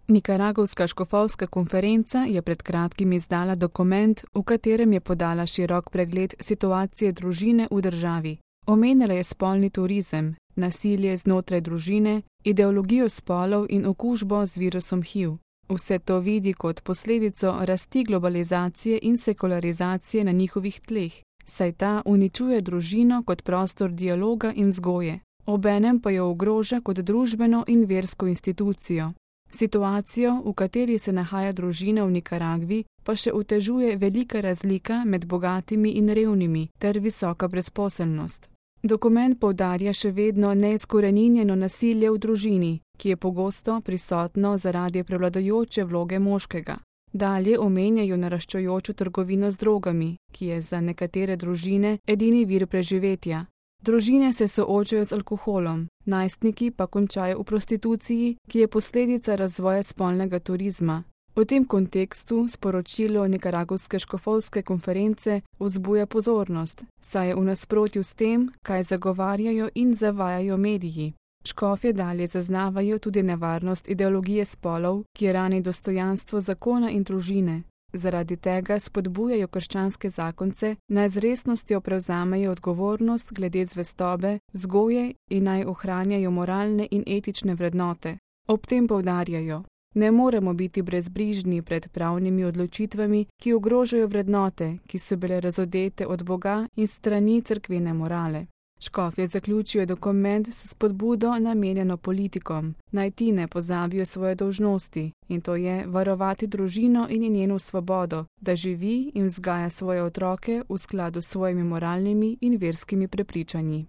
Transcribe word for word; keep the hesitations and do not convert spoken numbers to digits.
Nikaragovska škofovska konferenca je pred kratkim izdala dokument, v katerem je podala širok pregled situacije družine v državi. Omenila je spolni turizem, nasilje znotraj družine, ideologijo spolov in okužbo z virusom H I V. Vse to vidi kot posledico rasti globalizacije in sekularizacije na njihovih tleh, saj ta uničuje družino kot prostor dialoga in vzgoje, obenem pa jo ogroža kot družbeno in versko institucijo. Situacijo, v kateri se nahaja družina v Nikaragvi, pa še otežuje velika razlika med bogatimi in revnimi ter visoka brezposelnost. Dokument poudarja še vedno neizkoreninjeno nasilje v družini, ki je pogosto prisotno zaradi prevladujoče vloge moškega. Dalje omenjajo naraščajočo trgovino z drogami, ki je za nekatere družine edini vir preživetja. Družine se soočajo z alkoholom, najstniki pa končajo v prostituciji, ki je posledica razvoja spolnega turizma. V tem kontekstu sporočilo Nikaragovske škofovske konference vzbuja pozornost, saj je v nasprotju s tem, kaj zagovarjajo in zavajajo mediji. Škofje dalje zaznavajo tudi nevarnost ideologije spolov, ki rani dostojanstvo zakona in družine. Zaradi tega spodbujajo krščanske zakonce, naj z resnostjo prevzamejo odgovornost glede zvestobe, vzgoje in naj ohranjajo moralne in etične vrednote. Ob tem poudarjajo: ne moremo biti brezbrižni pred pravnimi odločitvami, ki ogrožajo vrednote, ki so bile razodete od Boga in strani cerkvene morale. Škofje zaključijo dokument s spodbudo namenjeno politikom, naj ti ne pozabijo svoje dolžnosti, in to je varovati družino in njeno svobodo, da živi in vzgaja svoje otroke v skladu s svojimi moralnimi in verskimi prepričanji.